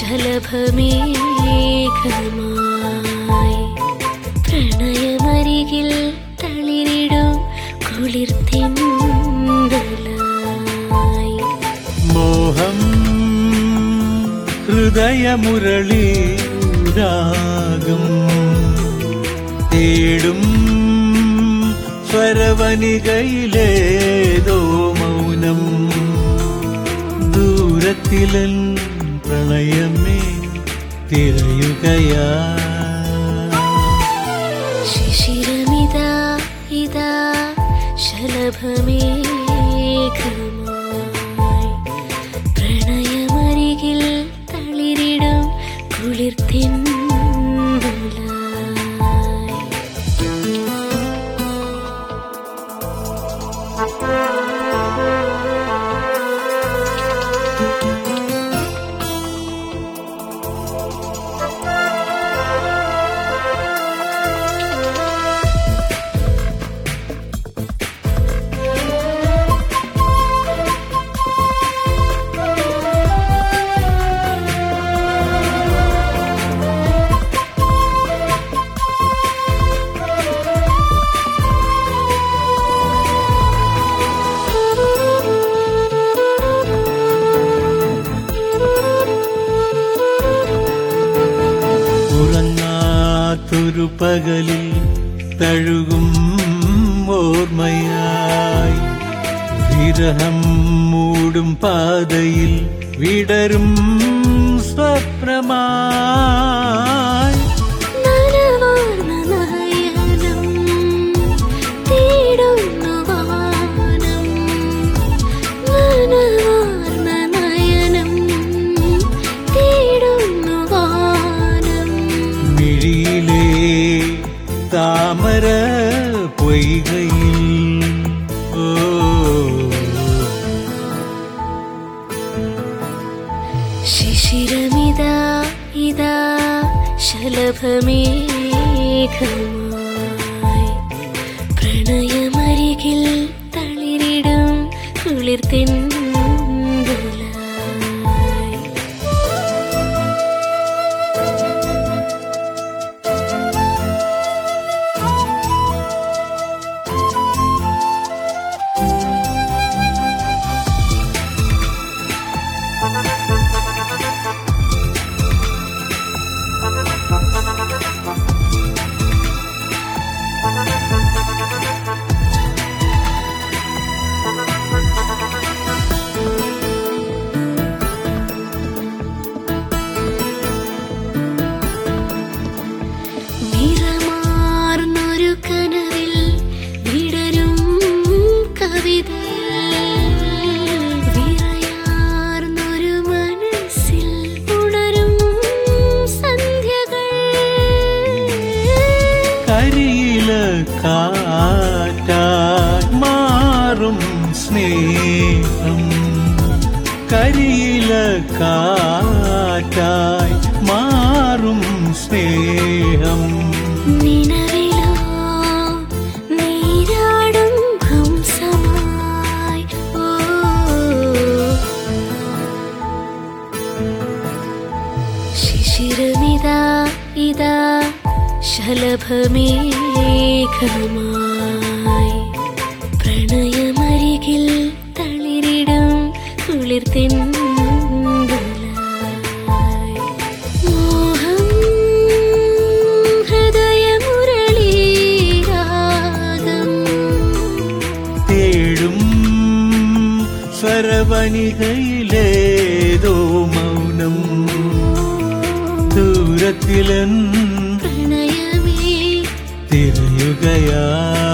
ശലഭമേഘമായി പ്രണയമരികിൽ തളിരിടും കുളിർത്തിന്തലായി മോഹം ഹൃദയമുരളി രാഗം തേടും സ്വരവനികയിലേതോ മൗനം ദൂരത്തിലൻ പ്രണയമേ തിരയുകയാ ശിശിരമിതാ ഇതാ ശലഭമേഘമായി പ്രണയമരികിൽ തളിരിടും കുളിർത്തിന്തലായി ഉറങ്ങാത്തൊരു പകലിൽ തഴുകും ഓർമ്മയായി വിരഹം മൂടും പാതയിൽ വിടരും സ്വപ്നമായി നനവാർന്ന നയനം തേടുന്നു വാനം നനവാർന്ന നയനം തേടുന്നു വാനം മിഴിയിലെ താമര പൊയ്കയിൽ ഓ ശിശിരമിതാ ഇതാ ശലഭമേഘമായി പ്രണയമരികിൽ തളിരിടും കുളിർത്തിന്തലായി നിറമാർന്നൊരു കനവിൽ വിടരും കവിതയിൽ വിറയാർന്നൊരു മനസ്സിൽ ഉണരും സന്ധ്യകൾ കരിയില കാറ്റായി മാറും സ്നേഹം കരിയില കാറ്റായി മാറും സ്നേഹം നിലവിലോ നീരാടും ഹംസമായി ഓ ശിശിരമിതാ ഇതാ ശലഭമേഘമായി പ്രണയമരികിൽ തളിരിടും കുളിർത്തിന്തലായി മോഹം ഹൃദയമുരളി രാഗം തേടും സ്വരവനികയിലേതോ മൗനം ദൂരത്തിലൻ പ്രണയമേ തിരയുകയാ